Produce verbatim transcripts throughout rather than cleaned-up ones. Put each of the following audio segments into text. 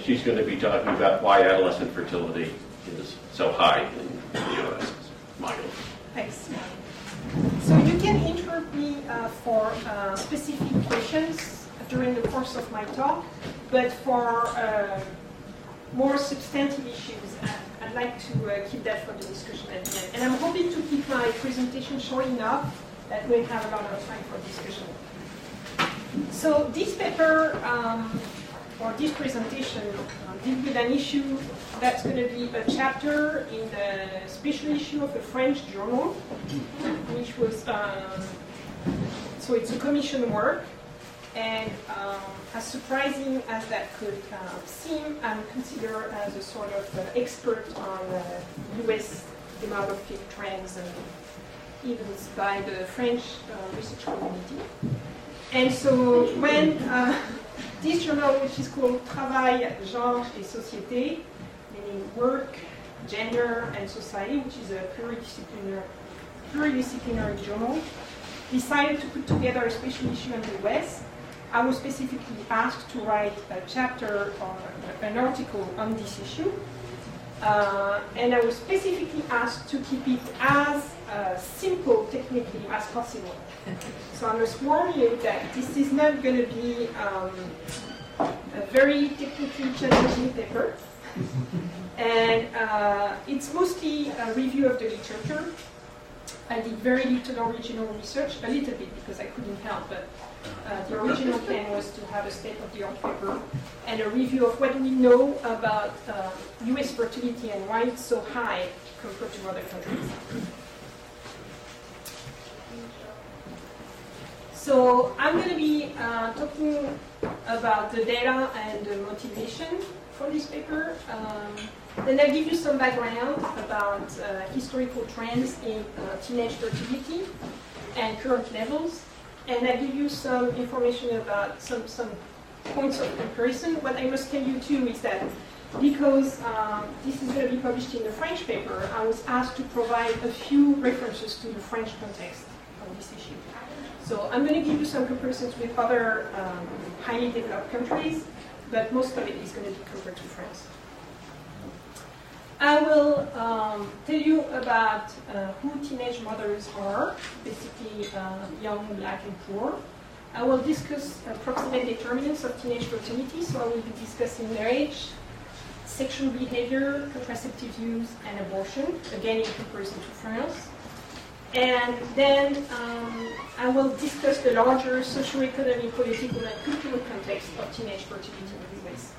she's going to be talking about why adolescent fertility is so high in the U S. Michael. Thanks. So you can interrupt me uh, for uh, specific questions during the course of my talk, but for uh, more substantive issues, I'd like to uh, keep that for the discussion at the end. And I'm hoping to keep my presentation short enough that we'll have a lot of time for discussion. So this paper, um, or this presentation, uh, deals with an issue that's going to be a chapter in the special issue of a French journal, which was, um, so it's a commission work, and um, as surprising as that could uh, seem, I'm considered as a sort of uh, expert on uh, U S demographic trends and events by the French uh, research community. And so when uh, this journal, which is called Travail, Genre et Société, meaning work, gender, and society, which is a pluridisciplinary, pluridisciplinary journal, decided to put together a special issue on the U S, I was specifically asked to write a chapter or an article on this issue. Uh, and I was specifically asked to keep it as uh, simple technically as possible. So I must warn you that this is not going to be um, a very technically challenging paper. And uh, it's mostly a review of the literature. I did very little original research, a little bit because I couldn't help, but uh, the original plan was to have a state-of-the-art paper and a review of what we know about uh, U S fertility and why it's so high compared to other countries. So I'm going to be uh, talking about the data and the motivation for this paper. Um, then I'll give you some background about uh, historical trends in uh, teenage fertility and current levels. And I'll give you some information about some, some points of comparison. What I must tell you too is that because um, this is going to be published in the French paper, I was asked to provide a few references to the French context of this issue. So I'm going to give you some comparisons with other um, highly developed countries, but most of it is going to be compared to France. I will um, tell you about uh, who teenage mothers are, basically uh, young, black, and poor. I will discuss approximate determinants of teenage fertility, so I will be discussing marriage, sexual behavior, contraceptive use, and abortion, again in comparison to France. And then um, I will discuss the larger socioeconomic, political, and cultural context of teenage fertility in the U S.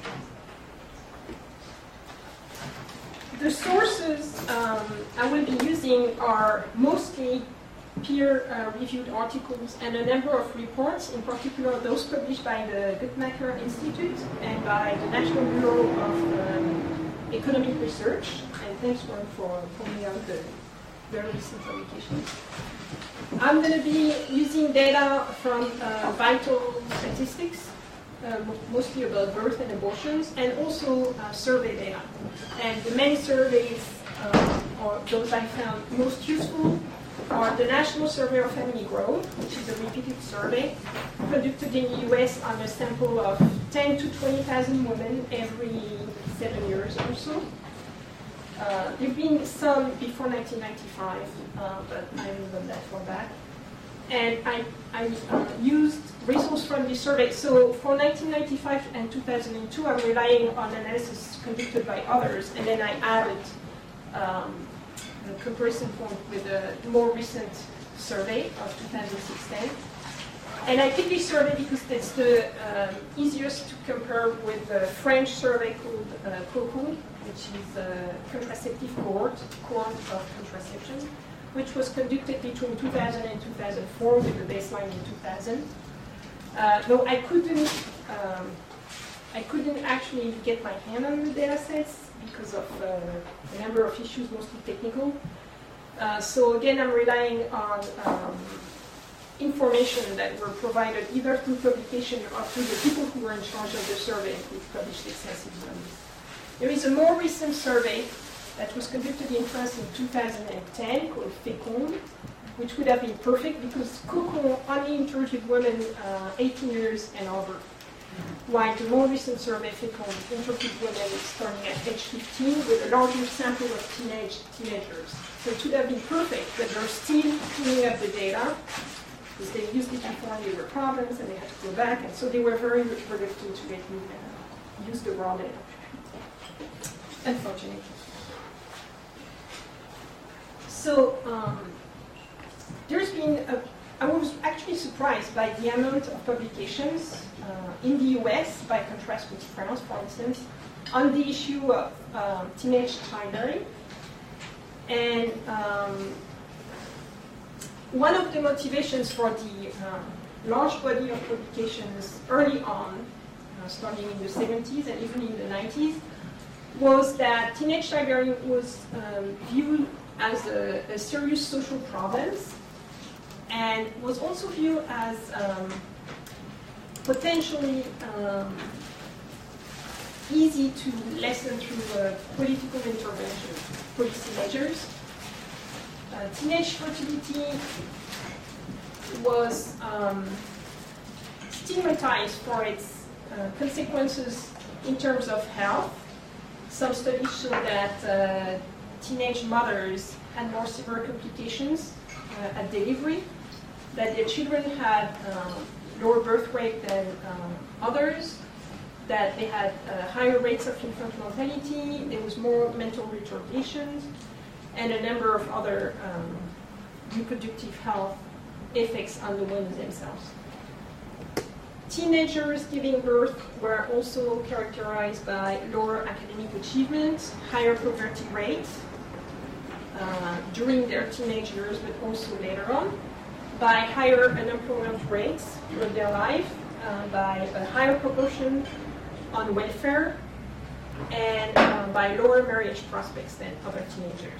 The sources um, I will be using are mostly peer-reviewed uh, articles and a number of reports, in particular those published by the Guttmacher Institute and by the National Bureau of um, Economic Research. And thanks, Warren, for pointing out the very recent publications. I'm going to be using data from uh, vital statistics, uh, mostly about birth and abortions, and also uh, survey data. And the main surveys, uh, or those I found most useful, are the National Survey of Family Growth, which is a repeated survey conducted in the U S on a sample of ten to twenty thousand women every seven years or so. Uh, there have been some before nineteen ninety-five, uh, but I remember that far back. And I, I uh, used results from this survey. So for nineteen ninety-five and two thousand two, I'm relying on analysis conducted by others, and then I added um, a comparison point with a more recent survey of two thousand sixteen. And I picked this survey because it's the um, easiest to compare with the French survey called uh, COCO, which is a contraceptive cohort, cohort of contraception, which was conducted between two thousand and two thousand four with the baseline in two thousand. Uh, no, I couldn't, um, I couldn't actually get my hand on the data sets because of uh, a number of issues, mostly technical. Uh, so again, I'm relying on um, information that were provided either through publication or through the people who were in charge of the survey, who published extensively on this. There is a more recent survey that was conducted in France in two thousand ten called FECOND, which would have been perfect because COCO only interviewed women uh, eighteen years and over. while the more recent survey found infertile women starting at age fifteen with a larger sample of teenage teenagers. So it would have been perfect, but they're still cleaning up the data because they used it before and there were problems and they had to go back, and so they were very reluctant to let me uh, use the raw data, unfortunately. So um, there's been a I was actually surprised by the amount of publications uh, in the U S, by contrast with France, for instance, on the issue of um, teenage childbearing. And um, one of the motivations for the um, large body of publications early on, uh, starting in the seventies and even in the nineties, was that teenage childbearing was um, viewed as a, a serious social problem, and was also viewed as um, potentially um, easy to lessen through uh, political intervention, policy measures. Uh, teenage fertility was um, stigmatized for its uh, consequences in terms of health. Some studies show that uh, teenage mothers had more severe complications uh, at delivery, that their children had um, lower birth rate than um, others, that they had uh, higher rates of infant mortality, there was more mental retardation, and a number of other um, reproductive health effects on the women themselves. Teenagers giving birth were also characterized by lower academic achievement, higher poverty rates uh, during their teenage years, but also later on, by higher unemployment rates throughout their life, uh, by a higher proportion on welfare, and uh, by lower marriage prospects than other teenagers.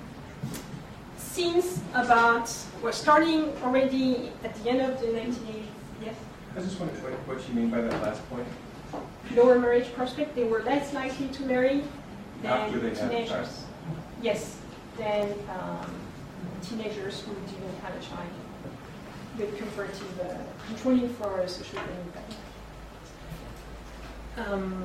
Since about, we're starting already at the end of the nineteen eighties, yes? I just wondered what, what you mean by that last point. Lower marriage prospect, they were less likely to marry than After they had a teenagers. child. Yes, than um, teenagers who didn't have a child, with comparative uh, controlling for social impact. Um,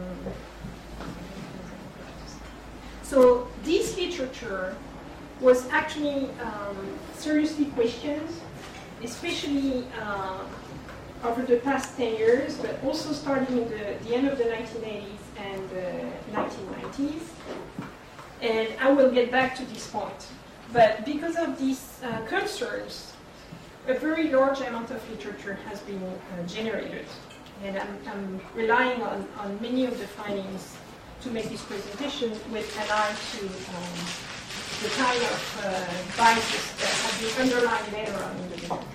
so this literature was actually um, seriously questioned, especially uh, over the past ten years, but also starting in the, the end of the nineteen eighties and the nineteen nineties. And I will get back to this point. But because of these uh, concerns, a very large amount of literature has been uh, generated. And I'm, I'm relying on, on many of the findings to make this presentation with an eye to um, the kind of uh, biases that have been underlined later on in the literature.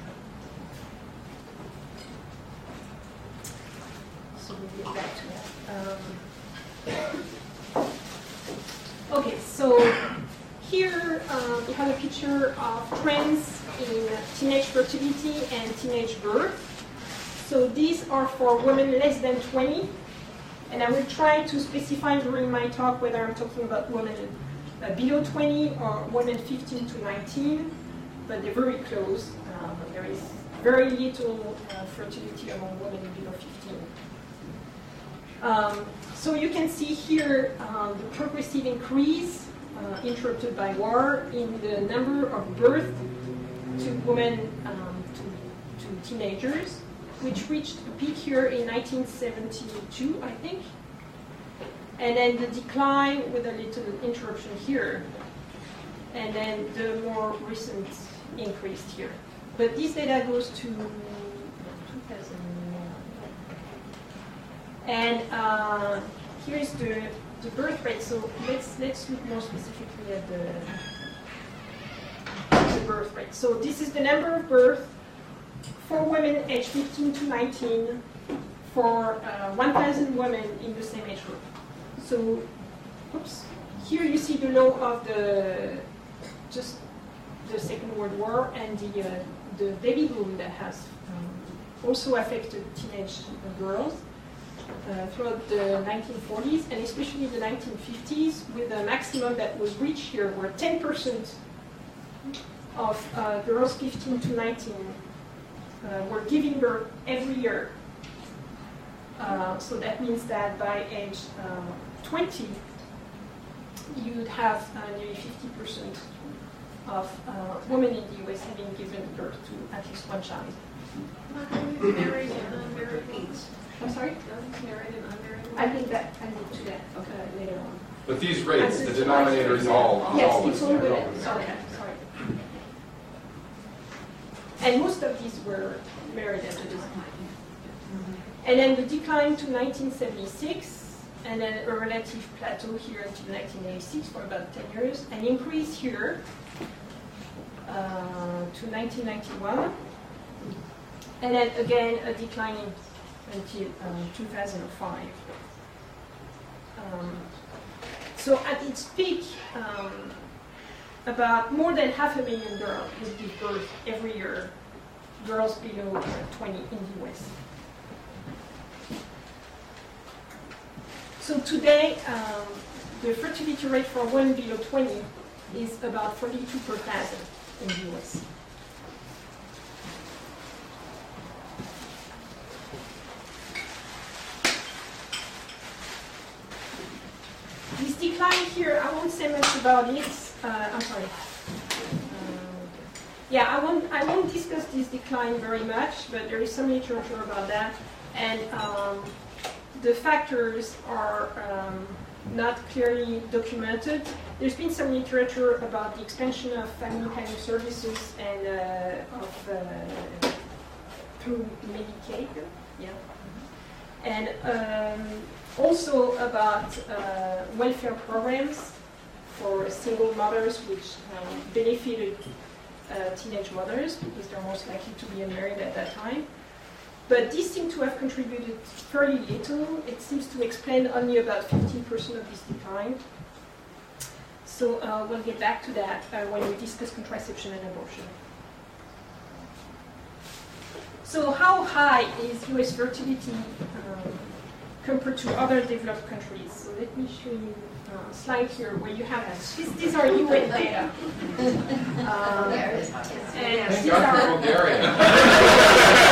So we'll get back to that. Um, okay, so here uh, we have a picture of trends in teenage fertility and teenage birth. So these are for women less than twenty, and I will try to specify during my talk whether I'm talking about women uh, below twenty or women fifteen to nineteen, but they're very close. Um, there is very little uh, fertility among women below fifteen. Um, so you can see here um, the progressive increase uh, interrupted by war in the number of births to women um, to, to teenagers, which reached a peak here in nineteen seventy-two, I think. And then the decline with a little interruption here. And then the more recent increase here. But this data goes to two thousand nine. And uh, here's the, the birth rate. So let's, let's look more specifically at the, the birth rate. So this is the number of births for women aged fifteen to nineteen for uh, one thousand women in the same age group. So, oops, here you see the low of the just the Second World War and the uh, the baby boom that has um, also affected teenage girls uh, throughout the nineteen forties and especially the nineteen fifties, with a maximum that was reached here where ten percent of uh, girls fifteen to nineteen Uh, were giving birth every year. Uh, so that means that by age um, twenty, you'd have uh, nearly fifty percent of uh, women in the U S having given birth to at least one child. Married and unmarried. I'm sorry? Married and unmarried. I think that I will do that uh, later on. But these rates, the denominator is all. Yes, all it's all women. Sorry, sorry. And most of these were married after this. And then we declined to nineteen seventy-six, and then a relative plateau here until nineteen eighty-six for about ten years, an increase here uh, to nineteen ninety-one, and then again a decline until um, two thousand five. Um, so at its peak, um, about more than half a million girls would give birth every year, girls below uh, twenty in the U S. So today, um, the fertility rate for one below twenty is about forty-two per thousand in the U S. This decline here, I won't say much about it. Uh, I'm sorry. Um, yeah, I won't. I won't discuss this decline very much, but there is some literature about that, and um, the factors are um, not clearly documented. There's been some literature about the expansion of family planning services and uh, of uh, through Medicaid. Yeah. And um, also about uh, welfare programs for single mothers, which um, benefited uh, teenage mothers because they're most likely to be unmarried at that time. But these seem to have contributed fairly little. It seems to explain only about fifteen percent of this decline. So uh, we'll get back to that uh, when we discuss contraception and abortion. So how high is U S fertility um, compared to other developed countries? So let me show you a slide here where you have this. These are U N data. Um, and Thank these God for are Bulgaria.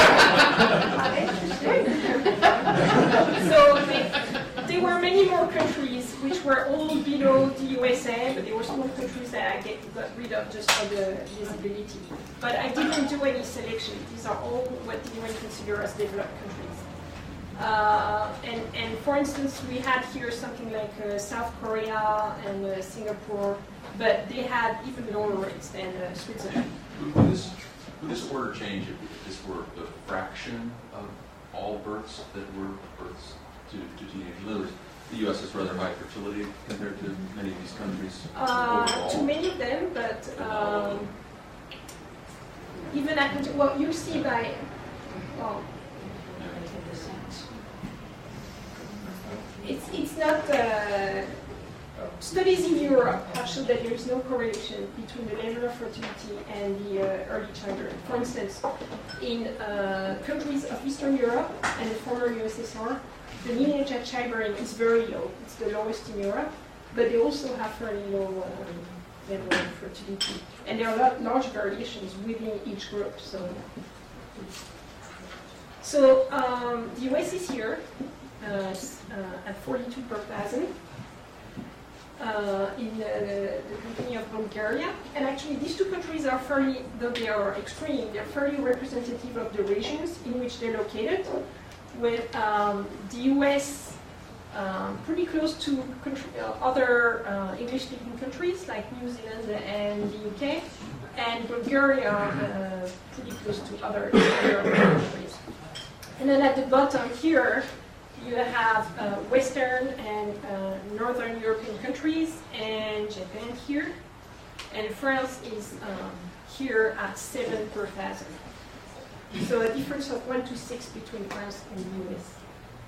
So they, there were many more countries which were all below the U S A, but there were small countries that I get, got rid of just for the visibility. But I didn't do any selection. These are all what the U N consider as developed countries. Uh, and, and for instance, we had here something like uh, South Korea and uh, Singapore, but they had even lower rates than uh, Switzerland. Would this, would this order change if this were the fraction of all births that were births to, to teenagers? In other words, the U S has rather high fertility compared to many of these countries Uh, overall. to many of them, but um, even at, well, you see by, well, it's, it's not, uh, studies in Europe have shown that there is no correlation between the level of fertility and the uh, early childbirth. For instance, in uh, countries of Eastern Europe and the former U S S R, the mean age at childbearing is very low. It's the lowest in Europe, but they also have fairly low um, level of fertility. And there are lot, large variations within each group. So, so um, the U S is here uh, uh, at forty-two per thousand. Uh, in uh, the company of Bulgaria. And actually these two countries are fairly, though they are extreme, they're fairly representative of the regions in which they're located, with um, the U S um, pretty close to country, uh, other uh, English-speaking countries like New Zealand and the U K, and Bulgaria uh, pretty close to other European countries. And then at the bottom here, you have uh, Western and uh, Northern European countries, and Japan here, and France is um, here at seven per thousand. So a difference of one to six between France and the U S.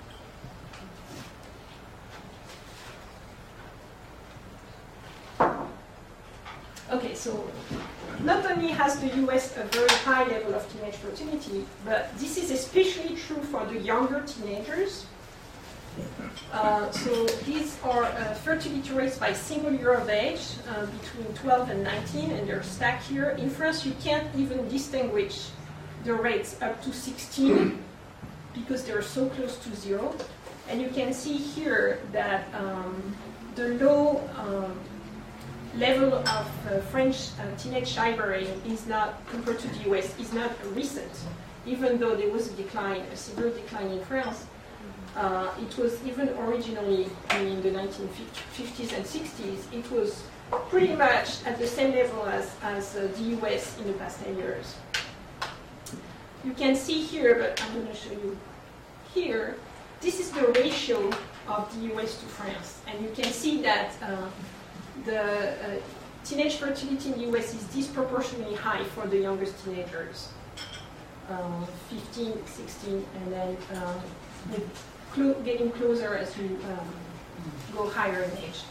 Okay, so not only has the U S a very high level of teenage fertility, but this is especially true for the younger teenagers. Uh, so these are uh, fertility rates by single year of age uh, between twelve and nineteen, and they're stacked here. In France, you can't even distinguish the rates up to sixteen. because they're so close to zero. And you can see here that um, the low um, level of uh, French uh, teenage childbearing is not, compared to the U S, is not recent. Even though there was a decline, a severe decline in France, uh, it was even originally in the nineteen fifties and sixties, it was pretty much at the same level as, as uh, the U S in the past ten years. You can see here, but I'm going to show you here, this is the ratio of the U S to France. And you can see that uh, the uh, teenage fertility in the U S is disproportionately high for the youngest teenagers. Uh, fifteen, sixteen, and then uh, with clo getting closer as you um, go higher in age.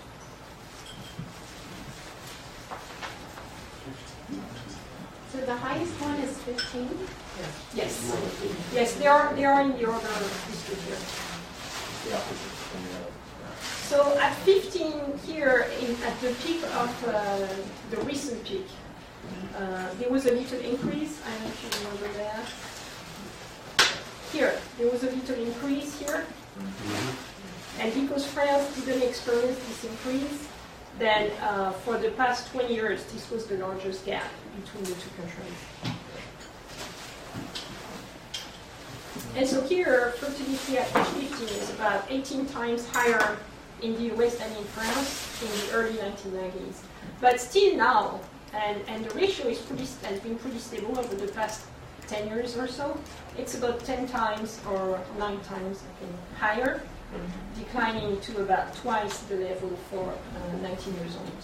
So the highest one is fifteen? Yes. Yes, they are, they are in the order listed here. So at fifteen here, in, at the peak of uh, the recent peak, uh, there was a little increase. I don't know if you remember that. Here, there was a little increase here. And because France didn't experience this increase, then uh, for the past twenty years, this was the largest gap between the two countries. And so here, fertility at age fifteen is about eighteen times higher in the U S than in France in the early nineteen nineties. But still now, and, and the ratio is pretty, has been pretty stable over the past ten years or so, it's about ten times or nine times I think, higher, declining to about twice the level for uh, nineteen years old.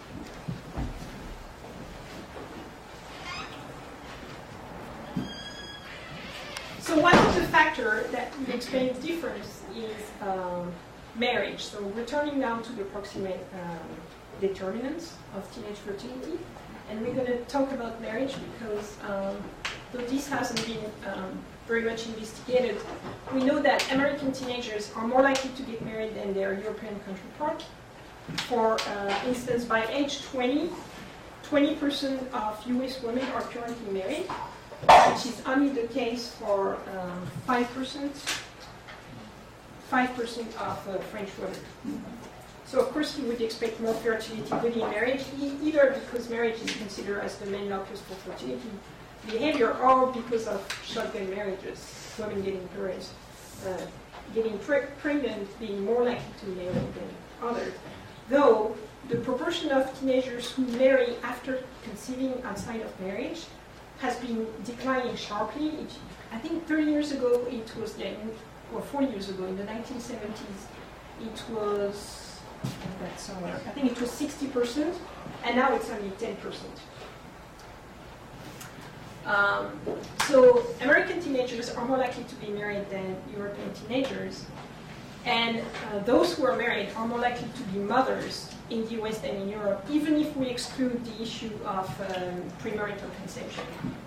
So one of the factors that would explain the difference is um, marriage. So returning now to the proximate um, determinants of teenage fertility. And we're going to talk about marriage because um, though this hasn't been um, very much investigated, we know that American teenagers are more likely to get married than their European counterpart. For uh, instance, by age twenty, twenty percent of U S women are currently married, which is only the case for um, five percent five percent of uh, French women. So of course you would expect more fertility within marriage, e either because marriage is considered as the main locus for fertility behavior, or because of shotgun marriages, women getting parents, uh, getting pre pregnant, being more likely to marry than others. Though the proportion of teenagers who marry after conceiving outside of marriage has been declining sharply. It, I think thirty years ago it was, or forty years ago, in the nineteen seventies, it was, that's somewhere, I think it was sixty percent, and now it's only ten percent. Um, so American teenagers are more likely to be married than European teenagers, and uh, those who are married are more likely to be mothers in the U S than in Europe, even if we exclude the issue of um, premarital conception.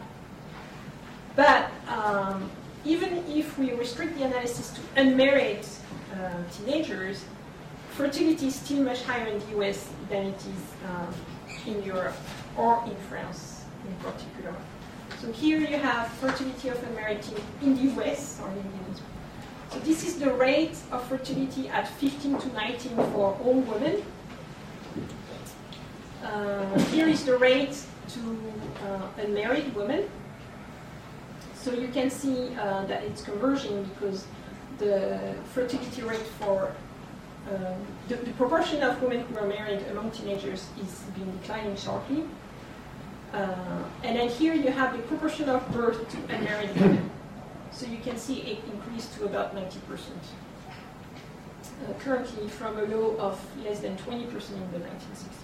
But um, even if we restrict the analysis to unmarried uh, teenagers, fertility is still much higher in the U S than it is um, in Europe or in France in particular. So here you have fertility of unmarried teen in the U S. Or in so this is the rate of fertility at fifteen to nineteen for all women. Uh, here is the rate to uh, unmarried women. So you can see uh, that it's converging because the fertility rate for um, the, the proportion of women who are married among teenagers is been declining sharply. Uh, and then here you have the proportion of birth to unmarried women. So you can see it increased to about ninety percent. Uh, currently from a low of less than twenty percent in the nineteen sixties.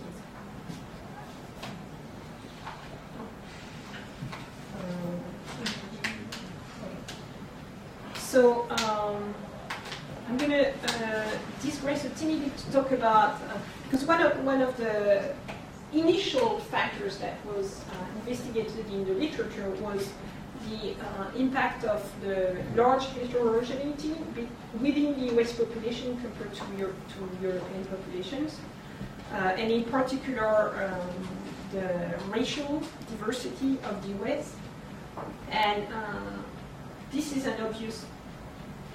So um, I'm going to uh, digress a teeny bit to talk about, uh, because one of, one of the initial factors that was uh, investigated in the literature was the uh, impact of the large heterogeneity within the U S population compared to, Euro to European populations. Uh, and in particular, um, the racial diversity of the U S. And uh, this is an obvious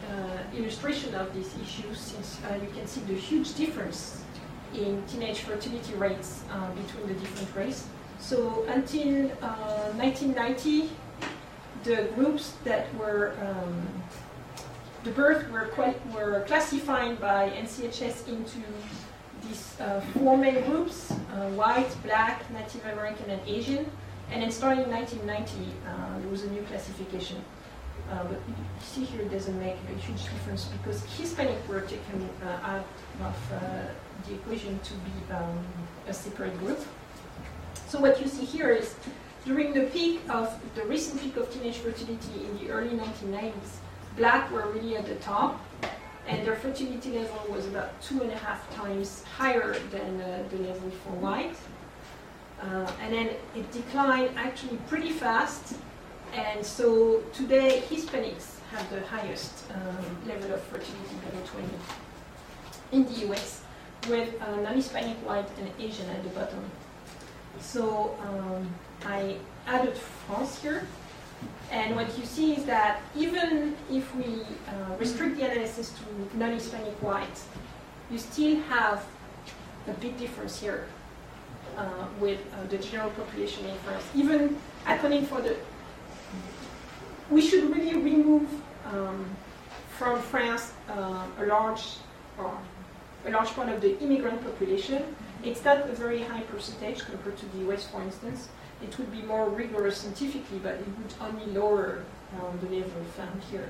uh, illustration of this issue, since uh, you can see the huge difference in teenage fertility rates uh, between the different races. So until uh, nineteen ninety, the groups that were um, the births were quite, were classified by N C H S into these uh, four main groups: uh, white, black, Native American, and Asian. And then starting in nineteen ninety, uh, there was a new classification. Uh, but you see here it doesn't make a huge difference because Hispanic were taken uh, out of uh, the equation to be um, a separate group. So what you see here is during the peak of the recent peak of teenage fertility in the early nineteen nineties, black were really at the top, and their fertility level was about two and a half times higher than uh, the level for white. Uh, and then it declined actually pretty fast, and so today Hispanics have the highest um, level of fertility, level twenty, in the U S, with uh, non-Hispanic, white, and Asian at the bottom. So um, I added France here, and what you see is that even if we uh, restrict the analysis to non-Hispanic white, you still have a big difference here uh, with uh, the general population in France. Even accounting for the, we should really remove um, from France uh, a large, or a large part of the immigrant population. It's not a very high percentage compared to the U S, for instance. It would be more rigorous scientifically, but it would only lower um, the level found here.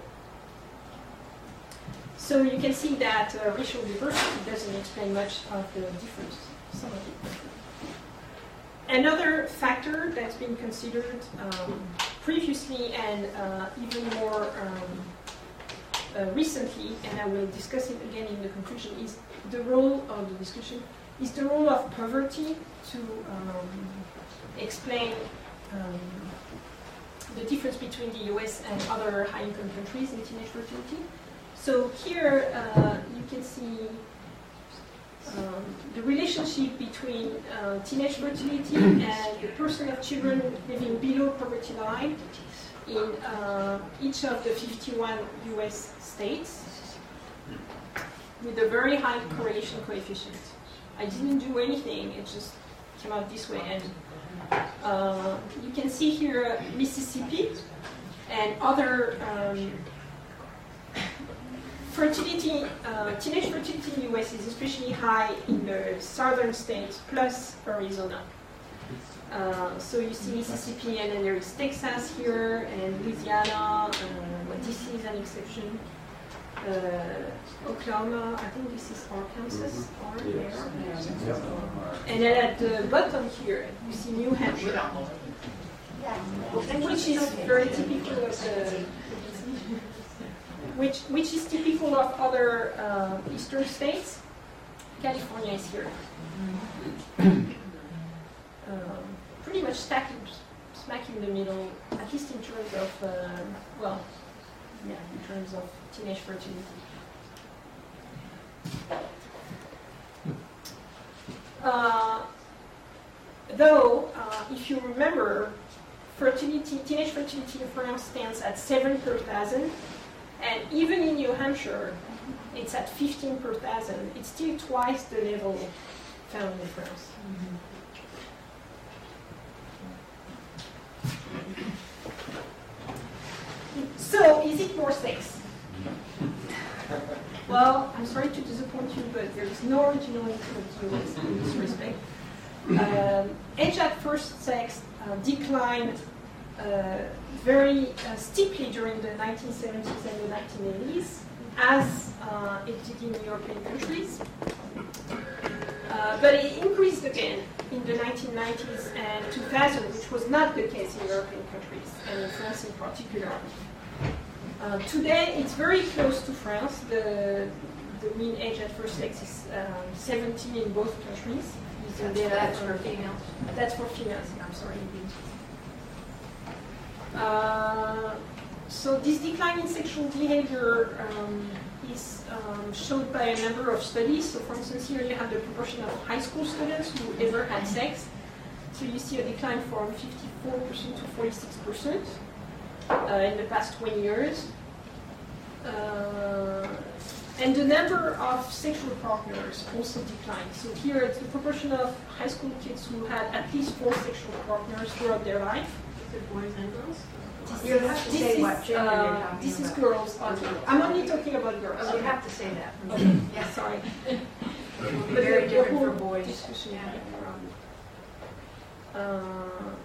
So you can see that uh, racial diversity doesn't explain much of the difference. Some of it. Another factor that's been considered um, previously and uh, even more um, uh, recently, and I will discuss it again in the conclusion, is the role of the discussion, is the role of poverty to um, explain um, the difference between the U S and other high-income countries in teenage fertility. So here uh, you can see um, the relationship between uh, teenage fertility and the percent of children living below poverty line in uh, each of the fifty-one U S states, with a very high correlation coefficient. I didn't do anything, it just came out this way. And uh, you can see here uh, Mississippi and other um, fertility, uh, teenage fertility in the U S is especially high in the southern states plus Arizona. Uh, so you see Mississippi, and then there is Texas here, and Louisiana, uh, but D C is an exception. Uh, Oklahoma, I think this is Arkansas, or there. And then at the bottom here, you see New Hampshire, and which is very typical of the, which which is typical of other uh, eastern states. California is here. Um, pretty much stacked, smack in the middle, at least in terms of, uh, well, yeah, in terms of teenage fertility. Uh, though, uh, if you remember, fertility, teenage fertility in France stands at seven per thousand, and even in New Hampshire, it's at fifteen per thousand. It's still twice the level found in France. Mm-hmm. So, is it more sex? Well, I'm sorry to disappoint you, but there is no originality of the U S in this respect. Um, age at first sex uh, declined uh, very uh, steeply during the nineteen seventies and the nineteen eighties, as uh, it did in European countries. Uh, but it increased again in the nineteen nineties and two thousand, which was not the case in European countries, and in France in particular. Uh, today, it's very close to France. The, the mean age at first sex is um, seventeen in both countries. That's, that's for females. That's for females, I'm sorry. Uh, so this decline in sexual behavior um, is um, showed by a number of studies. So for instance, here you have the proportion of high school students who ever had sex. So you see a decline from fifty-four percent to forty-six percent uh, in the past twenty years. Uh, and the number of sexual partners also declined. So here it's the proportion of high school kids who had at least four sexual partners throughout their life. Is it boys and girls? You have to This say is, what gender you're uh, talking this is about. girls. only. I'm only talking about girls. Oh, you have to say that. Okay, Yeah. sorry. But very different for boys. Discussion Yeah. around it. Uh,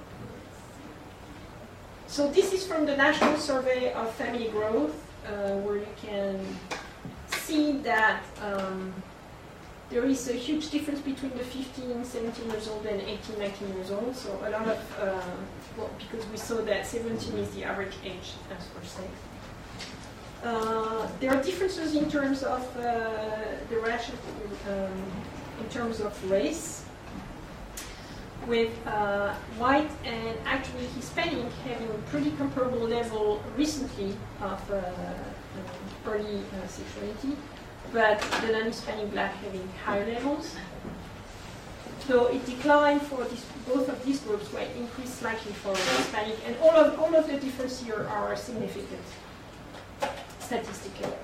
so this is from the National Survey of Family Growth, uh, where you can see that um, there is a huge difference between the fifteen, seventeen years old and eighteen, nineteen years old. So a lot of, uh, well, because we saw that seventeen is the average age as per sex. Uh, there are differences in terms of uh, the relation, um, in terms of race, with uh, white and actually Hispanic having a pretty comparable level recently of uh, uh, early uh, sexuality, but the non-Hispanic black having higher levels. So it declined for this, both of these groups, but increased slightly for Hispanic, and all of all of the differences here are significant statistically.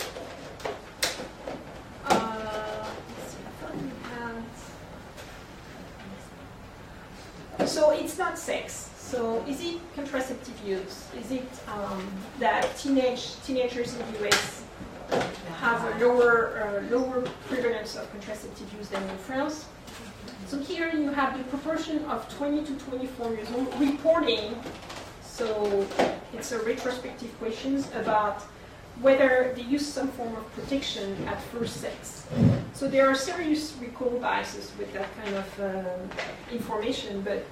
Uh, let's see, I thought we had- So it's not sex. So is it contraceptive use? Is it um, that teenage teenagers in the U S have a lower uh, lower prevalence of contraceptive use than in France? So here you have the proportion of twenty to twenty-four years old reporting. So it's a retrospective questions about whether they use some form of protection at first sex. So there are serious recall biases with that kind of uh, information, but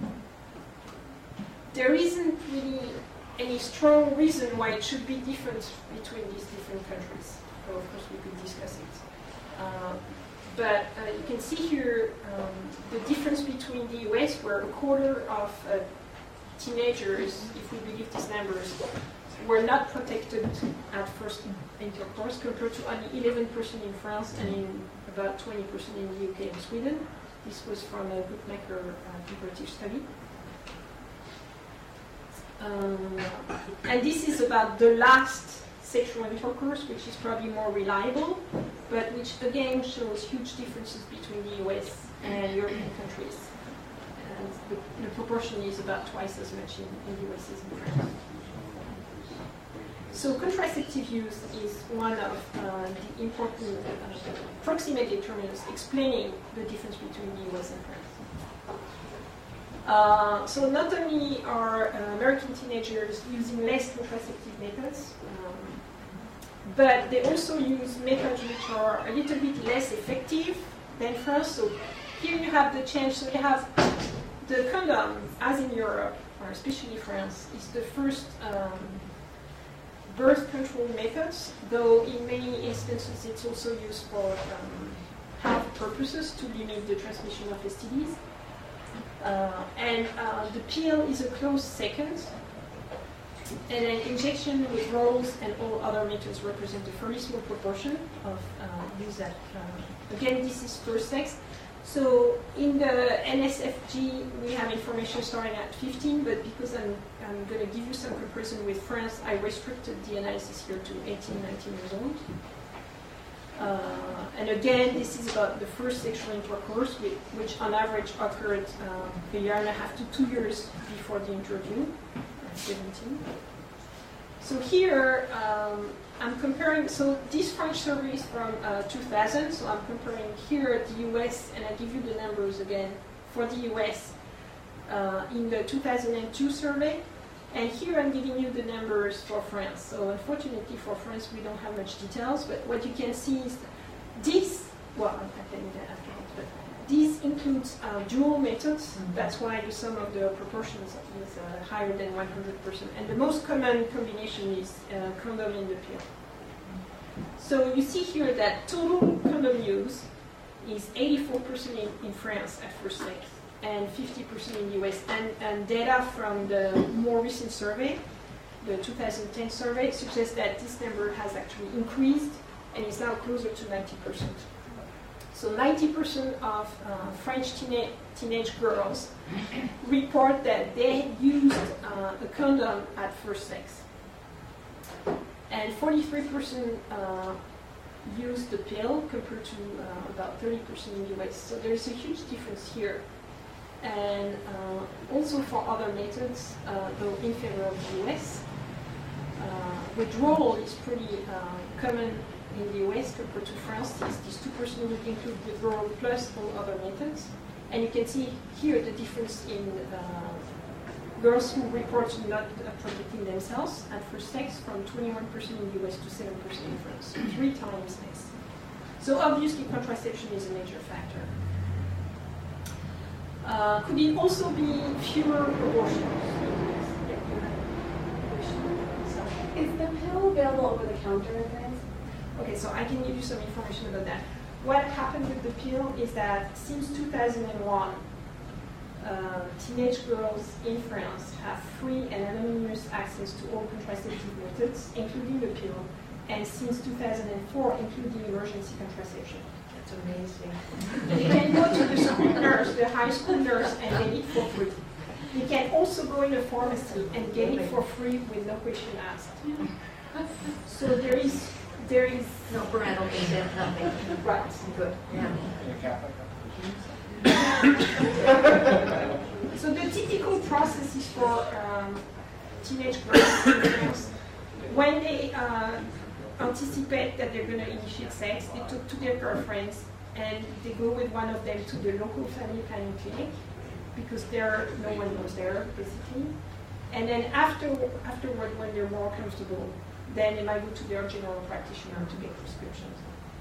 there isn't really any strong reason why it should be different between these different countries. So of course we could discuss it. Uh, but uh, you can see here um, the difference between the U S, where a quarter of uh, teenagers, if we believe these numbers, were not protected at first intercourse, compared to only eleven percent in France and in about twenty percent in the U K and Sweden. This was from a bookmaker uh, comparative study. Um, and this is about the last sexual intercourse, which is probably more reliable, but which again shows huge differences between the U S and European countries. And the, the proportion is about twice as much in, in the U S as in France. So contraceptive use is one of uh, the important uh, proximate determinants explaining the difference between the U S and France. Uh, so not only are uh, American teenagers using less contraceptive methods, um, but they also use methods which are a little bit less effective than France. So here you have the change. So you have the condom, as in Europe, or especially France, is the first um, birth control methods, though in many instances it's also used for um, health purposes to limit the transmission of S T Ds. Uh, and uh, the pill is a close second, and then injection, withdrawals, and all other methods represent a very small proportion of uh, use that. Uh, again, this is per sex. So in the N S F G, we have information starting at fifteen, but because I'm, I'm going to give you some comparison with France, I restricted the analysis here to eighteen, nineteen years old. Uh, and again, this is about the first sexual intercourse, which, which on average occurred um, a year and a half to two years before the interview, uh, seventeen. So here, um, I'm comparing, so this French survey is from uh, two thousand, so I'm comparing here the U S, and I'll give you the numbers again for the U S uh, in the two thousand two survey. And here I'm giving you the numbers for France. So unfortunately for France, we don't have much details, but what you can see is this, well, I'm telling that afterwards, but these includes uh, dual methods. Mm-hmm. That's why the sum of the proportions is uh, higher than one hundred percent. And the most common combination is uh, condom in the pill. So you see here that total condom use is eighty-four percent in, in France at first sex, and fifty percent in the U S. And, and data from the more recent survey, the two thousand ten survey, suggests that this number has actually increased and is now closer to ninety percent. So ninety percent of uh, French teena teenage girls report that they used uh, a condom at first sex. and forty-three percent uh, use the pill compared to uh, about thirty percent in the U S. So there's a huge difference here. And uh, also for other methods, uh, though in favor of the U S, uh, withdrawal is pretty uh, common in the U S compared to France. This, this two percent would include withdrawal plus all other methods. And you can see here the difference in uh, girls who report not uh, protecting themselves at first sex from twenty-one percent in the U S to seven percent in France, so three times less. So obviously contraception is a major factor. Uh, could it also be fewer abortions? Yeah, you have a question. So, Is the pill available over the counter in France? okay, so I can give you some information about that. What happened with the pill is that since two thousand one, uh, teenage girls in France have free and anonymous access to all contraceptive methods, including the pill, and since two thousand four, including emergency contraception. That's amazing. You can go to the school nurse, the high school nurse, and get it for free. You can also go in a pharmacy and get it for free with no question asked. So there is, there is, No parental consent, nothing. right. Good, yeah. So the typical process is for um, teenage girls in France, when they uh, anticipate that they're going to initiate sex, they talk to their girlfriends and they go with one of them to the local family planning clinic because there no one knows there basically. And then after afterward, when they're more comfortable, then they might go to their general practitioner to get prescriptions.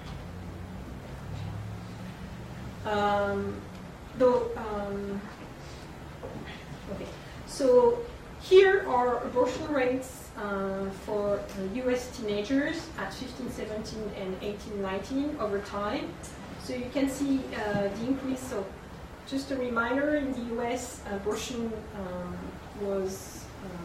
Um, though, um, okay, so here are abortion rates uh, for uh, U S teenagers at fifteen, seventeen, and eighteen, nineteen over time. So you can see uh, the increase. So just a reminder, in the U S, abortion um, was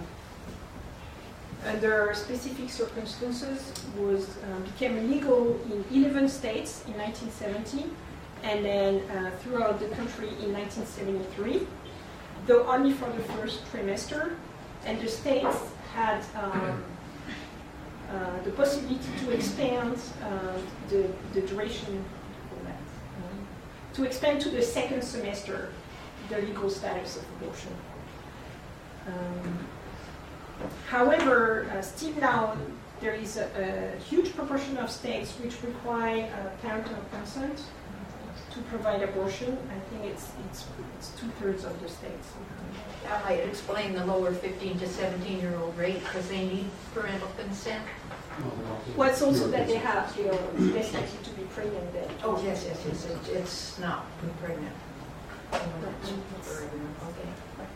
uh, under specific circumstances was uh, became illegal in eleven states in nineteen seventy, and then uh, throughout the country in nineteen seventy-three, though only for the first trimester, and the states had um, uh, the possibility to expand uh, the, the duration of that, um, to expand to the second semester the legal status of abortion. Um, However, uh, still now, there is a, a huge proportion of states which require uh, parental consent to provide abortion. I think it's, it's, it's two-thirds of the states. That might explain the lower fifteen to seventeen-year-old rate, because they need parental consent. Well, it's also that they have, you know, less likely to be pregnant than. Oh, yes, yes, yes, it- it's not being pregnant. Okay.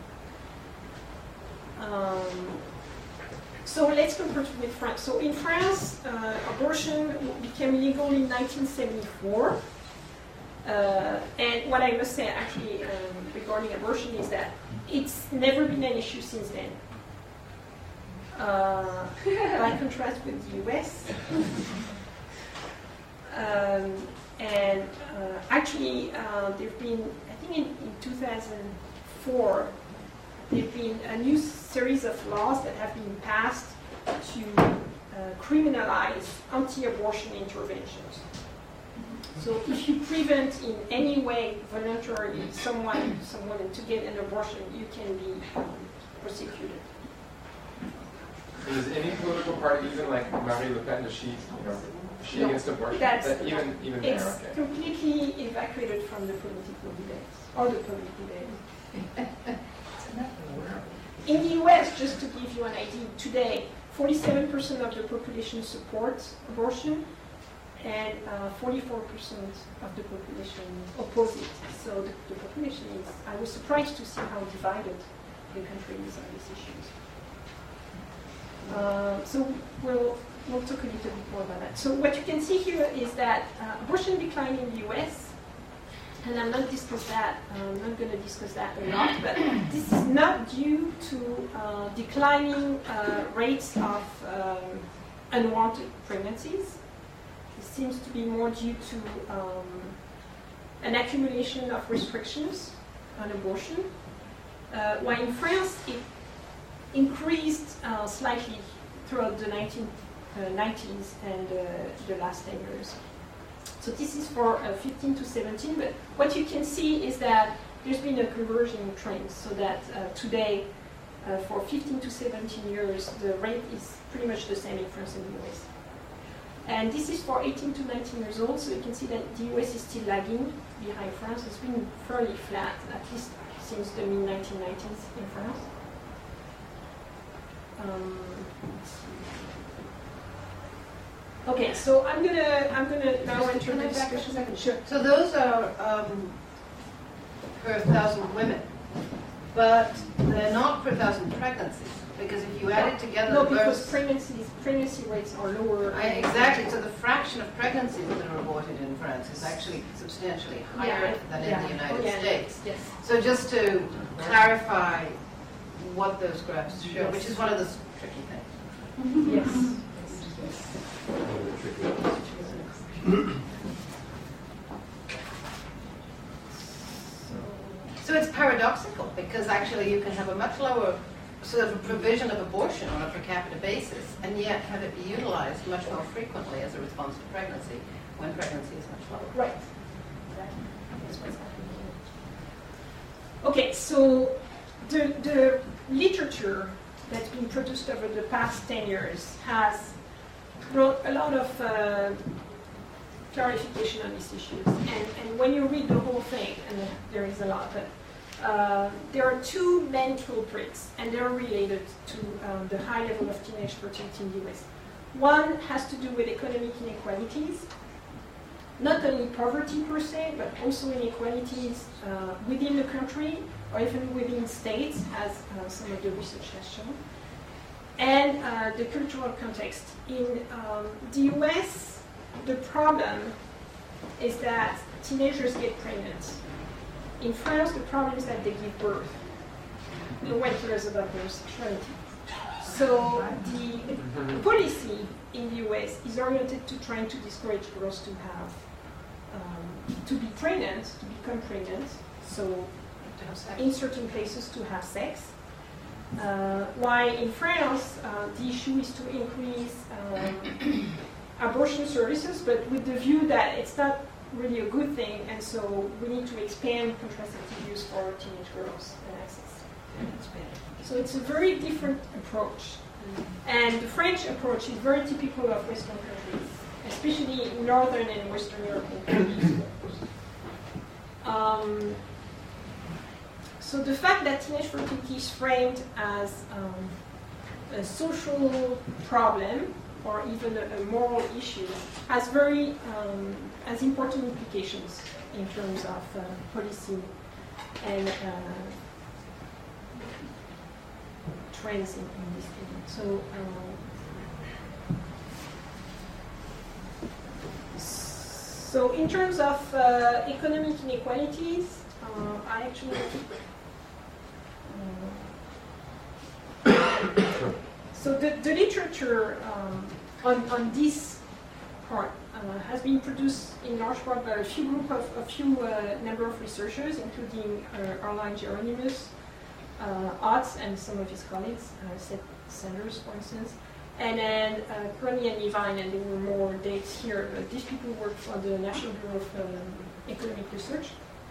Um, so let's compare it with France. So in France, uh, abortion became legal in nineteen seventy-four. Uh, and what I must say actually um, regarding abortion is that it's never been an issue since then. Uh, by contrast with the U S. Um, and uh, actually, uh, there have been, I think in, in two thousand four, there have been a new series of laws that have been passed to uh, criminalize anti-abortion interventions. So if you prevent in any way voluntarily someone, someone to get an abortion, you can be um, prosecuted. Is any political party, even like Marie Le Pen, does she, you know, is she No, against abortion? that's- That even, even there, It's okay. completely evacuated from the political debates, or the public debate. In the U S, just to give you an idea, today, forty-seven percent of the population supports abortion, and uh, forty-four percent of the population oppose it. So the, the population is, I was surprised to see how divided the country is on these issues. Uh, so we'll, we'll talk a little bit more about that. So what you can see here is that uh, abortion declined in the U S, and I'm not discuss that. I'm not going to discuss that a lot, but this is not due to uh, declining uh, rates of um, unwanted pregnancies. It seems to be more due to um, an accumulation of restrictions on abortion. Uh, while in France, it increased uh, slightly throughout the nineteen uh, nineties and uh, the last ten years. So this is for uh, fifteen to seventeen, but what you can see is that there's been a conversion trend, so that uh, today, uh, for fifteen to seventeen years, the rate is pretty much the same in France and the U S. And this is for eighteen to nineteen years old, so you can see that the U S is still lagging behind France. It's been fairly flat, at least since the mid nineteen nineties in France. Um, let's see. Okay, so I'm gonna I'm gonna now enter Can the I back up a discussion. second? Sure. So those are um, per thousand women, but they're not per thousand pregnancies, because if you add it together, No, the because births, pregnancies pregnancy rates are lower. I, exactly. So the fraction of pregnancies that are aborted in France is actually substantially higher Yeah, than in yeah. the United Oh, yeah. States. Yes. So just to clarify what those graphs show, Yes. which is one of the tricky things. Yes. So it's paradoxical, because actually you can have a much lower sort of a provision of abortion on a per capita basis, and yet have it be utilized much more frequently as a response to pregnancy, when pregnancy is much lower. Right. Exactly. That's what's happening here. Okay, so the, the literature that's been produced over the past ten years has brought a lot of uh, clarification on these issues. And, and when you read the whole thing, and there is a lot, but uh, there are two main culprits, and they're related to um, the high level of teenage fertility in the U S. One has to do with economic inequalities, not only poverty per se, but also inequalities uh, within the country or even within states, as uh, some of the research has shown. And uh, the cultural context. In um, the U S, the problem is that teenagers get pregnant. In France, the problem is that they give birth. No one cares about their sexuality. So the policy in the U S is oriented to trying to discourage girls to have, um, to be pregnant, to become pregnant. So in certain places to have sex. Uh, while in France, uh, the issue is to increase um, abortion services, but with the view that it's not really a good thing, and so we need to expand contraceptive use for teenage girls and access. So it's a very different approach. And the French approach is very typical of Western countries, especially Northern and Western European countries. Um, so the fact that teenage fertility is framed as um, a social problem or even a, a moral issue has very um, has important implications in terms of uh, policy and uh, trends in, in this field. So, um, so in terms of uh, economic inequalities, uh, I actually. Uh, so the, the literature um, on, on this part uh, has been produced in large part by a few group of a few uh, number of researchers, including uh, Arline Geronimus, uh, Otts, and some of his colleagues, uh, Seth Sanders, for instance, and then uh, Crony and Levine, and there were more dates here, but these people work for the National Bureau of um, Economic Research.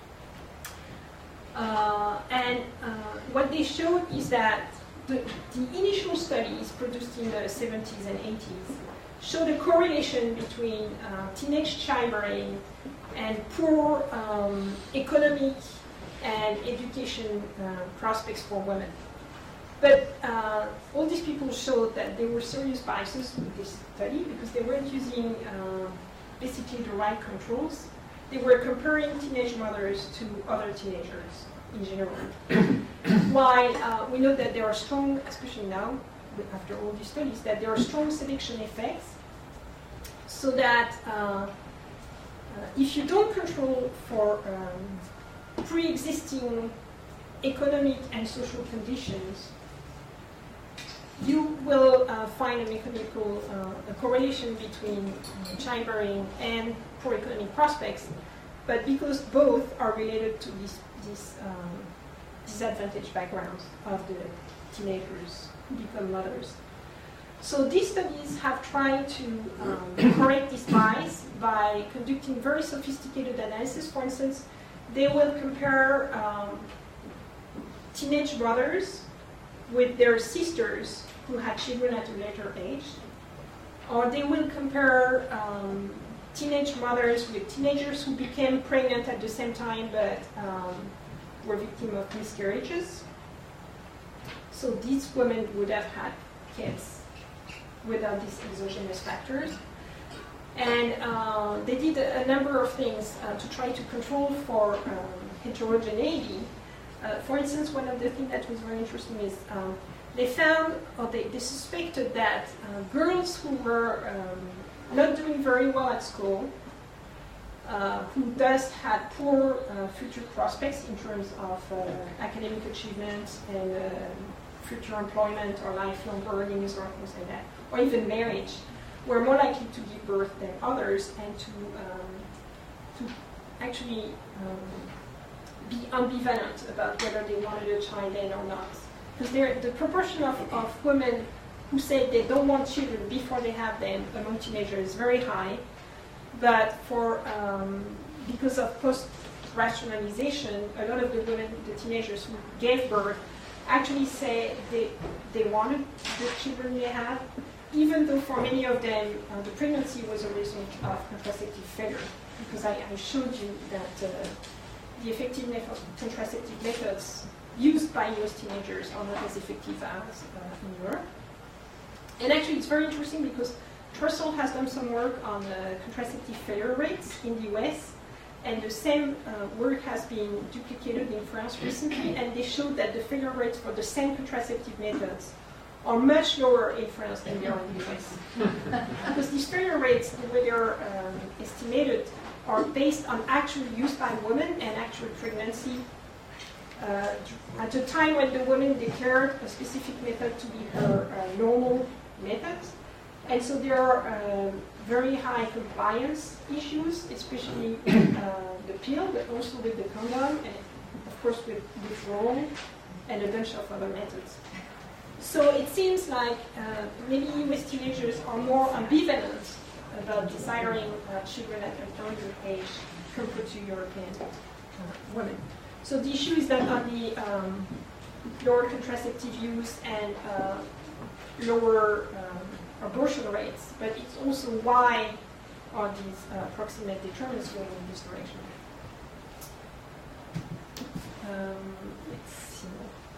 Uh, and uh, what they showed is that the, the initial studies produced in the seventies and eighties showed a correlation between uh, teenage childbearing and poor um, economic and education uh, prospects for women. But uh, all these people showed that there were serious biases with this study because they weren't using uh, basically the right controls. They were comparing teenage mothers to other teenagers in general. While uh, we know that there are strong, especially now, after all these studies, that there are strong selection effects, so that uh, uh, if you don't control for um, pre-existing economic and social conditions, you will uh, find a mechanical uh, a correlation between uh, childbearing and poor economic prospects, but because both are related to this, this um, disadvantaged backgrounds of the teenagers who become mothers. So these studies have tried to um, correct this bias by conducting very sophisticated analysis. For instance, they will compare um, teenage brothers with their sisters who had children at a later age, or they will compare um, teenage mothers with teenagers who became pregnant at the same time but um, were victims of miscarriages. So these women would have had kids without these exogenous factors. And uh, they did a, a number of things uh, to try to control for um, heterogeneity. Uh, for instance, one of the things that was very interesting is um, they found, or they, they suspected that uh, girls who were um, not doing very well at school, uh, who thus had poor uh, future prospects in terms of uh, academic achievement and uh, future employment or lifelong earnings or things like that, or even marriage, were more likely to give birth than others and to, um, to actually um, be ambivalent about whether they wanted a child then or not. Because the proportion of, of women who say they don't want children before they have them among teenagers is very high, but for um, because of post-rationalization, a lot of the women, the teenagers who gave birth, actually say they, they wanted the children they had, even though for many of them uh, the pregnancy was a result of contraceptive failure. Because I, I showed you that uh, the effectiveness of contraceptive methods used by U S teenagers are not as effective as uh, in Europe. And actually it's very interesting because Trussell has done some work on uh, contraceptive failure rates in the U S, and the same uh, work has been duplicated in France recently, and they showed that the failure rates for the same contraceptive methods are much lower in France than they are in the U S. Because these failure rates, the way they're um, estimated, are based on actual use by women and actual pregnancy. Uh, at a time when the woman declared a specific method to be her uh, normal method. And so there are uh, very high compliance issues, especially with uh, the pill, but also with the condom, and of course with withdrawal, and a bunch of other methods. So it seems like uh, maybe U S teenagers are more ambivalent about desiring uh, children at a younger age compared to European uh, women. So the issue is that on the um, lower contraceptive use and uh, lower um, abortion rates, but it's also why are these uh, proximate determinants going in this direction. Um, let's see.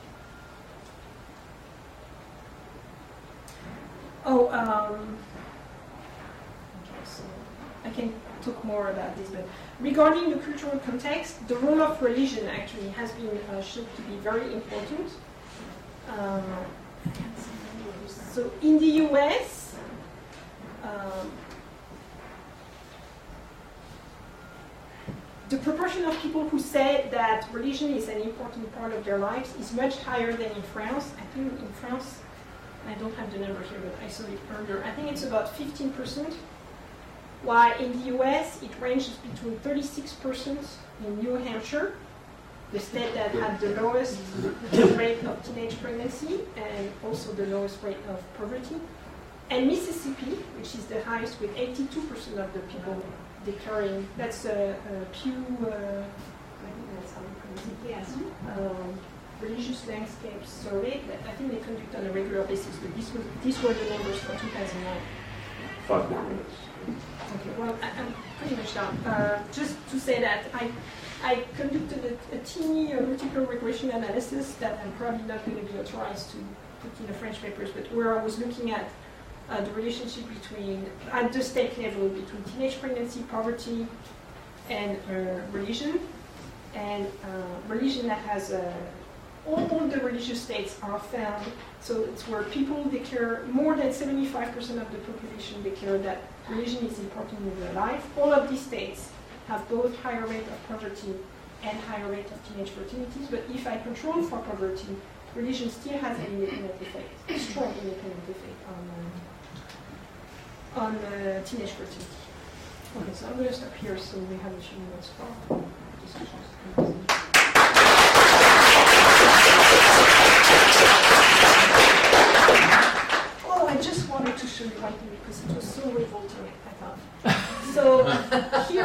Oh, um, okay, so I can talk more about this, but regarding the cultural context, the role of religion actually has been uh, shown to be very important. Um, so in the U S, um, the proportion of people who say that religion is an important part of their lives is much higher than in France. I think in France, I don't have the number here, but I saw it earlier. I think it's about fifteen percent. While in the U S, it ranges between thirty-six percent in New Hampshire, the state that had the lowest rate of teenage pregnancy and also the lowest rate of poverty, and Mississippi, which is the highest with eighty-two percent of the people declaring. That's a, a Pew, uh, I think that's how you pronounce it. Yes. Um, religious landscape survey that I think they conduct on a regular basis, but this was, these were the numbers for two thousand nine. Five more minutes. Okay, well, I, I'm pretty much done. Uh, just to say that I, I conducted a, a teeny uh, multiple regression analysis that I'm probably not going to be authorized to put in the French papers, but where I was looking at uh, the relationship between, at the state level, between teenage pregnancy, poverty, and uh, religion. And uh, religion that has a All, all the religious states are found, so it's where people declare, more than seventy-five percent of the population declare that religion is important in their life. All of these states have both higher rate of poverty and higher rate of teenage fertilities, but if I control for poverty, religion still has an independent effect, a strong independent effect on, uh, on uh, teenage fertility. Okay, so I'm going to stop here so we have a few minutes for discussions. I just want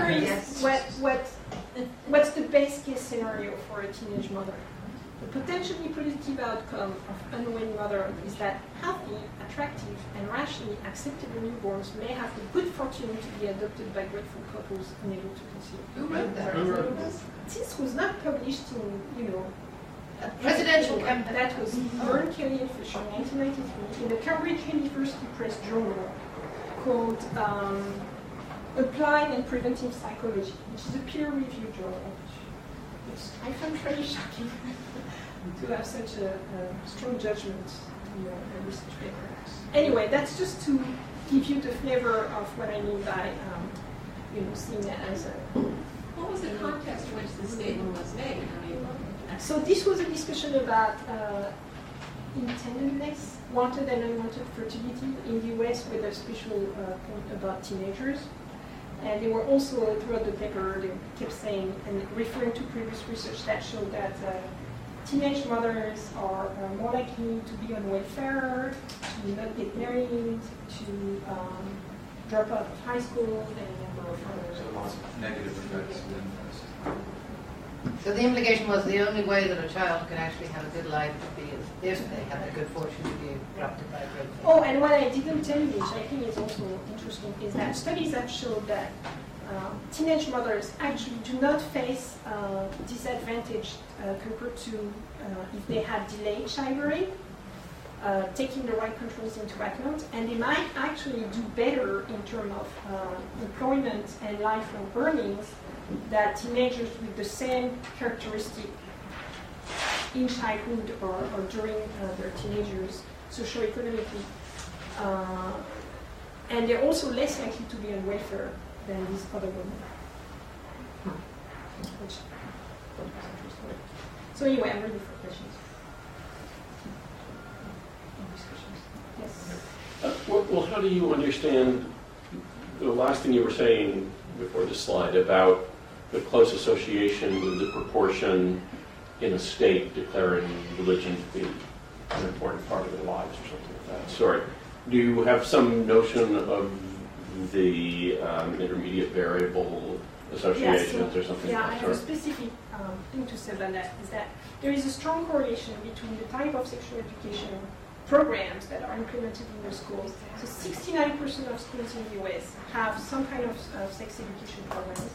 wonder is Yes. what, what, what's the best case scenario for a teenage mother? The potentially positive outcome of unwed mother is that healthy, attractive, and rationally acceptable newborns may have the good fortune to be adopted by grateful couples unable to conceive. Who wrote that? This was not published in, you know, A presidential campaign. that was Vern Kelly and Fisher, nineteen ninety-three, in the Cambridge University Press journal called um, Applied and Preventive Psychology, which is a peer-reviewed journal. Which I find very shocking to have such a, a strong judgment in a research paper. Anyway, that's just to give you the flavor of what I mean by, um, you know, seeing that as a. What was the context in which the statement was made? I mean, So this was a discussion about uh, intendedness, wanted and unwanted fertility in the U S with a special uh, point about teenagers. And they were also, throughout the paper, they kept saying and referring to previous research that showed that uh, teenage mothers are uh, more likely to be on welfare, to not get married, to um, drop out of high school, and a number of others. So lots of negative effects. So the implication was the only way that a child can actually have a good life would be if they have the good fortune to be adopted by a great family. Oh, and what I didn't tell you, which I think is also interesting, is that studies have showed that uh, teenage mothers actually do not face uh, disadvantage uh, compared to uh, if they had delayed childbearing, uh, taking the right controls into account, and they might actually do better in terms of uh, employment and lifelong earnings that teenagers with the same characteristic in childhood or, or during uh, their teenagers, socioeconomically. Uh, and they're also less likely to be on welfare than these other women. Which is interesting. So anyway, I'm ready for questions. Yes? Uh, well, well, how do you understand the last thing you were saying before the slide about the close association with the proportion in a state declaring religion to be an important part of their lives or something like that? Sorry. Do you have some notion of the um, intermediate variable associations Yeah, so, or something yeah, of I that have a sort? specific um, thing to say about that, is that there is a strong correlation between the type of sexual education programs that are implemented in the schools. So sixty-nine percent of schools in the U S have some kind of uh, sex education programs.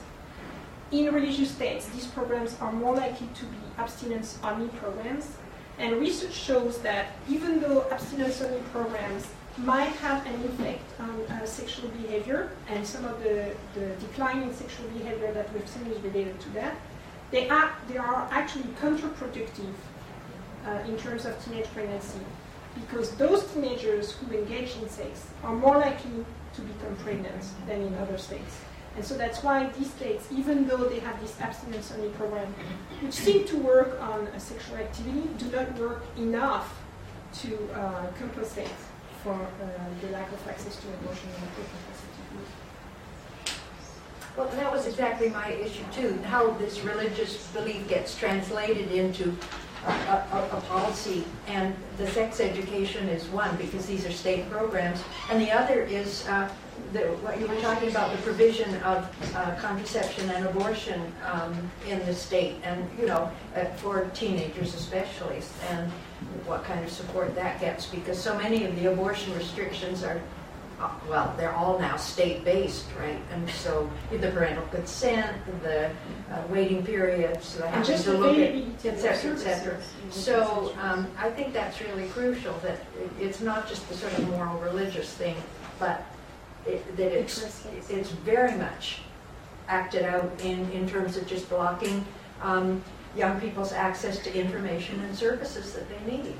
In religious states, these programs are more likely to be abstinence-only programs. And research shows that even though abstinence-only programs might have an effect on uh, sexual behavior, and some of the, the decline in sexual behavior that we've seen is related to that, they are, they are actually counterproductive uh, in terms of teenage pregnancy, because those teenagers who engage in sex are more likely to become pregnant than in other states. And so that's why these states, even though they have this abstinence-only program, which seem to work on a sexual activity, do not work enough to uh, compensate for uh, the lack of access to abortion and contraceptive. Well, that was exactly my issue too, how this religious belief gets translated into a, a, a policy. And the sex education is one, because these are state programs, and the other is uh, the, what you were talking about, the provision of uh, contraception and abortion um, in the state, and you know, uh, for teenagers especially, and what kind of support that gets, because so many of the abortion restrictions are, uh, well, they're all now state-based, right? And so the parental consent, the uh, waiting periods, the And having just to look at, availability et of cetera, et cetera. services. So um, I think that's really crucial, that it- it's not just the sort of moral religious thing, but it, that it's, it's very much acted out in, in terms of just blocking um, young people's access to information and services that they need.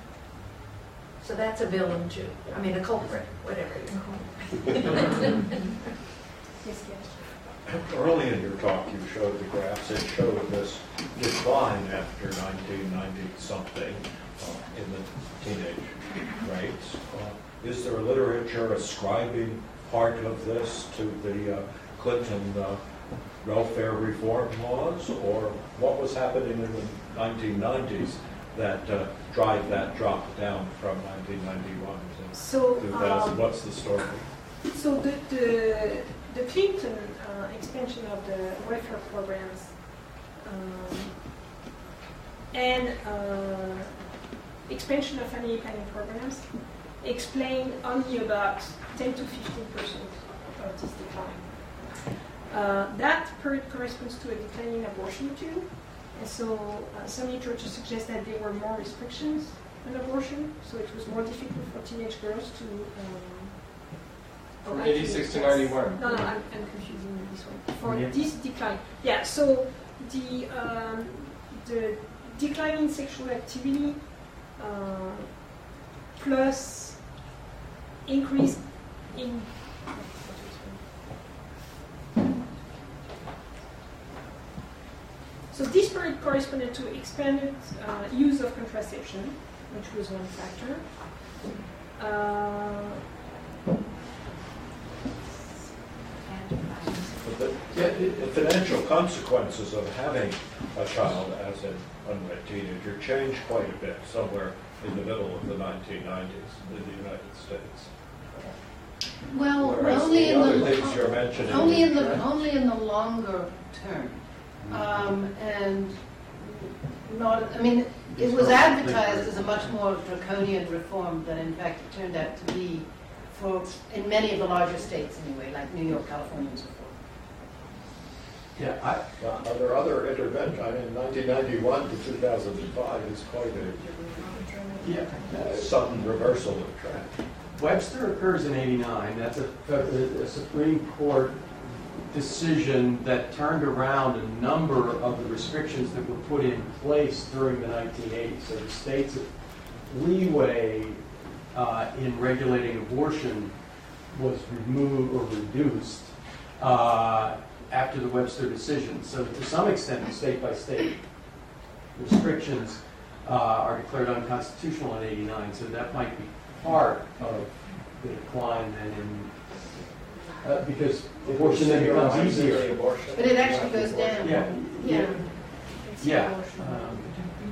So that's a villain too. I mean, a culprit, whatever you call it. Yes, yes. Early in your talk, you showed the graphs that showed this decline after nineteen ninety something uh, in the teenage rates. Uh, is there literature ascribing part of this to the uh, Clinton uh, welfare reform laws, or what was happening in the nineteen nineties that uh, drive that drop down from nineteen ninety-one to So, two thousand? um, What's the story? So the, the, the Clinton uh, expansion of the welfare programs um, and uh, expansion of family planning programs explain only about ten to fifteen percent of this decline. Uh, that period corresponds to a decline in abortion too. And so uh, some literature suggests that there were more restrictions on abortion, so it was more difficult for teenage girls to um, From eighty-six to ninety-one. No, no, I'm, I'm confusing this one. For Yeah. this decline, yeah. So the um, the decline in sexual activity uh, plus increase in so this period corresponded to expanded uh, use of contraception, which was one factor. Uh, But the, the financial consequences of having a child as an unwed teenager changed quite a bit somewhere in the middle of the nineteen nineties in the United States. Well, Whereas only the in other the things you're mentioning. only in the only in the longer term, um, and not. I mean, it was advertised as a much more draconian reform than in fact it turned out to be for in many of the larger states anyway, like New York, California, and so forth. Yeah, I, well, are there other interventions? I mean, nineteen ninety-one to two thousand five is quite a Yeah. uh, sudden reversal of trend. Webster occurs in eighty-nine. That's a, a, a Supreme Court decision that turned around a number of the restrictions that were put in place during the nineteen eighties. So the state's leeway uh, in regulating abortion was removed or reduced uh, after the Webster decision. So to some extent, state by state restrictions uh, are declared unconstitutional in eighty-nine. So that might be part of the decline then in, uh, because abortion then becomes easier. But it actually goes down. Yeah. Yeah. Yeah. Um,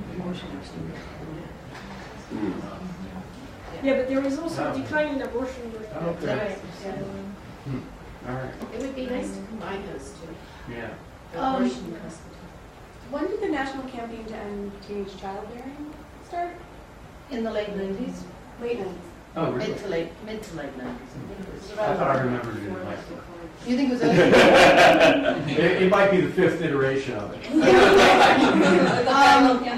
yeah, but there is also a decline in abortion. Okay. Right. hmm. All right. It would be nice to combine those two. Yeah. The Um, abortion and custody. When did the national campaign to end teenage childbearing start? In the late nineties, Late nineties. Oh, really? mid to late, mid to late nineties. I thought I remembered it in high school. You think it was early? It, it might be the fifth iteration of it. um,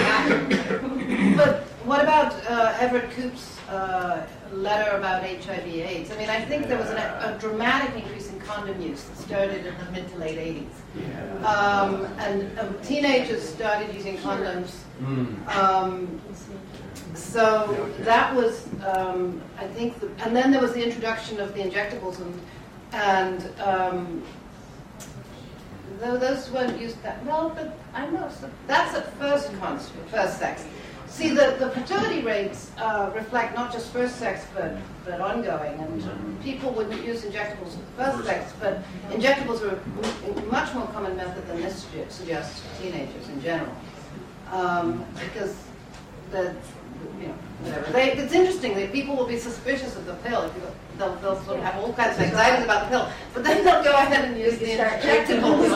but what about uh, Everett Koop's uh, letter about H I V AIDS? I mean, I think there was an, a dramatic increase in condom use that started in the mid to late eighties. Yeah. Um, and um, teenagers started using condoms. Mm. Um, so that was, um, I think, the, and then there was the introduction of the injectables, and and um, though those weren't used that well, but I know so that's at first const, first sex. See, the, the fertility rates uh, reflect not just first sex, but but ongoing, and people wouldn't use injectables at first sex, but injectables are a much more common method than this suggests for teenagers in general, um, because the you know, whatever. They, it's interesting that people will be suspicious of the pill. If you, they'll, they'll sort of have all kinds of anxieties about the pill, but then they'll go ahead and use the injectables.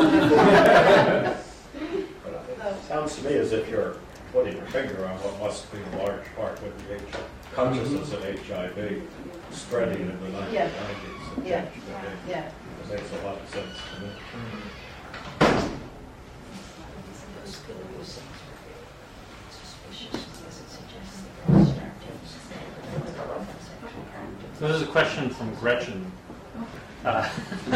Sounds to me as if you're putting your finger on what must be in large part with the H I V consciousness of H I V spreading in the nineteen nineties. Yeah. Yeah. It makes a lot of sense to me. So this is a question from Gretchen. Uh,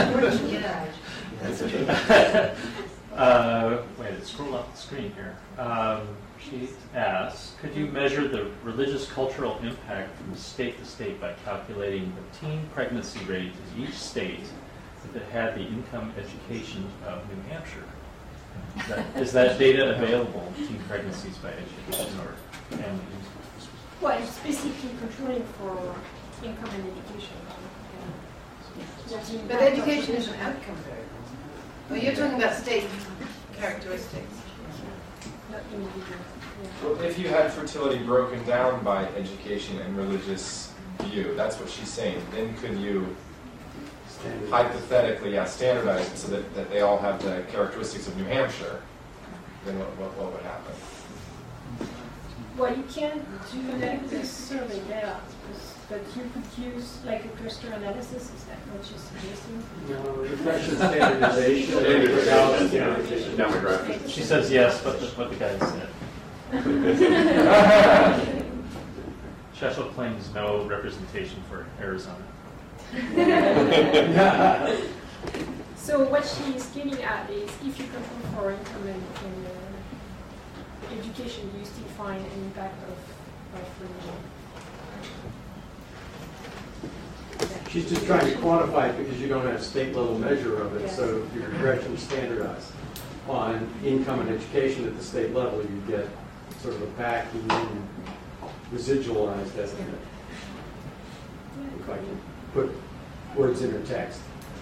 uh, wait, scroll up the screen here. Um, she asks, could you measure the religious cultural impact from state to state by calculating the teen pregnancy rate in each state if it had the income education of New Hampshire? Is that, is that data available, teen pregnancies by education or family? Well, it's basically controlling for income and education. Yeah. But education is an outcome variable. Well, you're talking about state characteristics. Not individual. Yeah. Well, if you had fertility broken down by education and religious view, that's what she's saying, then could you Standard. hypothetically, yeah, standardized so that, that they all have the characteristics of New Hampshire, then what, what, what would happen? Well, you can't do like this survey data, but you could use like a cluster analysis. Is that what you're suggesting? No, reflection standardization. Standardization, yeah, demographics. She says yes, but the, what the guy said. Sheffield claims no representation for Arizona. So what she is getting at is, if you control for income and, and uh, education, do you still find an impact of, of religion? She's just trying to quantify it because you don't have state level measure of it, Yes. so if your regression is standardized on income and education at the state level, you get sort of a backing residualized estimate. If I can put words in her text.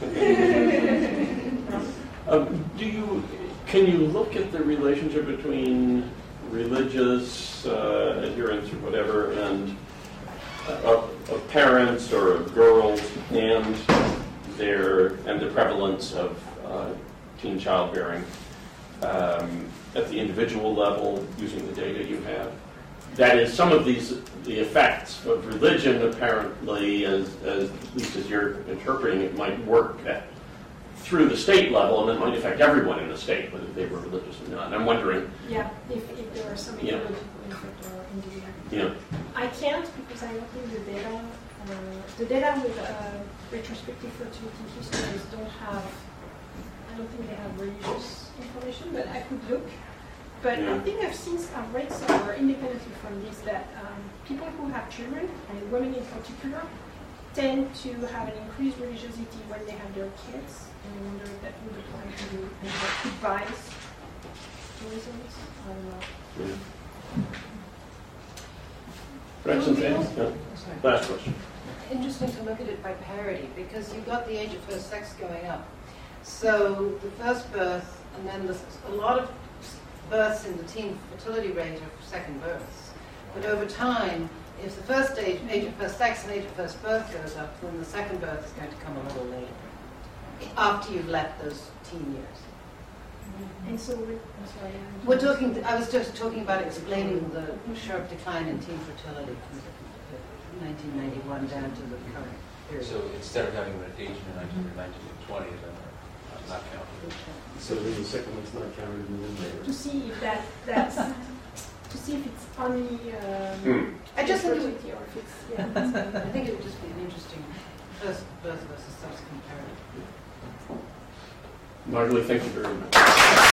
Um, do you, can you look at the relationship between religious uh, adherence or whatever and uh, of parents or of girls and their and the prevalence of uh, teen childbearing um, at the individual level using the data you have? That is, some of these, the effects of religion apparently, as, as at least as you're interpreting it, might work at, through the state level, and it might affect everyone in the state, whether they were religious or not. And I'm wondering. Yeah, if, if there are some Yeah. ecological impact or individual. Yeah. I can't because I don't think the data, uh, the data with uh, retrospective fertility histories don't have, I don't think they have religious information, but I could look. But Yeah. I think I've seen, I've read somewhere independently from this that um, people who have children, and women in particular, tend to have an increased religiosity when they have their kids. And I wonder if that would apply to the and that could bias tourism. I don't know. Yeah. Corrections, Anne? Yeah. Last question. Interesting to look at it by parity, because you've got the age of first sex going up. So the first birth, and then there's a lot of births in the teen fertility rate of second births. But over time, if the first age, age of first sex and age of first birth goes up, then the second birth is going to come a little later, after you've left those teen years. And so we're, I'm sorry, I'm We're talking, I was just talking about explaining the sharp decline in teen fertility from nineteen ninety-one down to the current period. So instead of having an age in the nineteen or nineteen twenty, then I'm not counting. So then the second one's not counted in the numerator. to see if that that's to see if it's only um, Hmm. I just think it would, fertility or if it's yeah. I think it would just be an interesting first birth versus subsequent parent. Marjorie, thank you very much.